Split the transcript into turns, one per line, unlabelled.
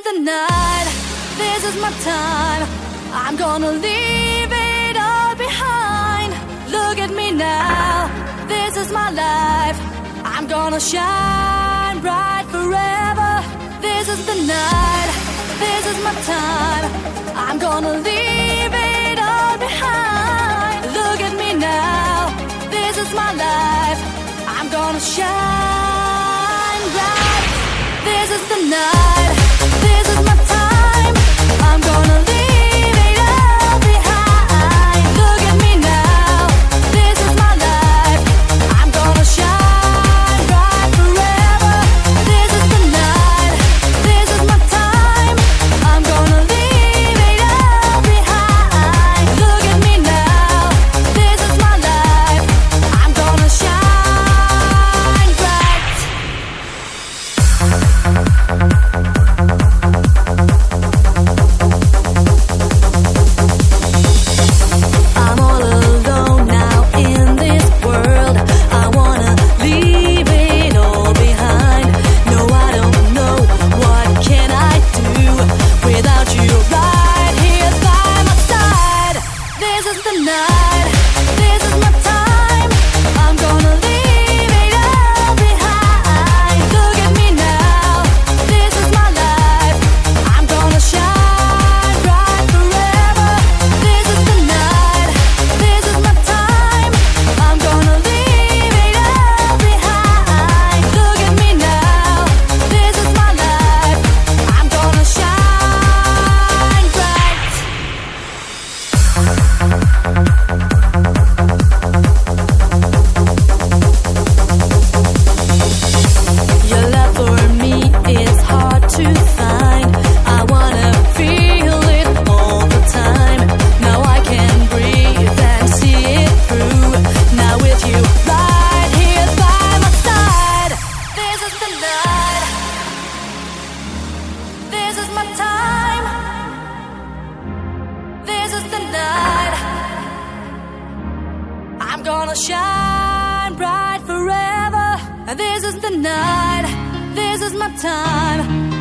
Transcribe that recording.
the night, this is my time. I'm gonna leave it all behind. Look at me now, this is my life. I'm gonna shine bright forever. This is the night, this is my time. I'm gonna leave it all behind. Look at me now, this is my life. I'm gonna shine bright. This is the night, this is my time. I'm gonna leave it all behind. Look at me now, this is my life. I'm gonna shine bright forever. This is the night, this is my time. I'm gonna leave it all behind. Look at me now, this is my life. I'm gonna shine bright. I'm all alone now in this world. I wanna leave it all behind. No, I don't know what can I do without you right here by my side. This is the night, this is my time. I'm gonna leave it all behind. Look at me now, this is my life. I'm gonna shine bright forever. This is the night, this is my time. I'm gonna leave it all behind. Look at me now, this is my life. I'm gonna shine bright. Your love for me is hard to find. I wanna feel it all the time. Now I can breathe and see it through. Now with you right here by my side. This is the night, this is my time. This is the night. I'm gonna shine bright forever. This is the night, this is my time.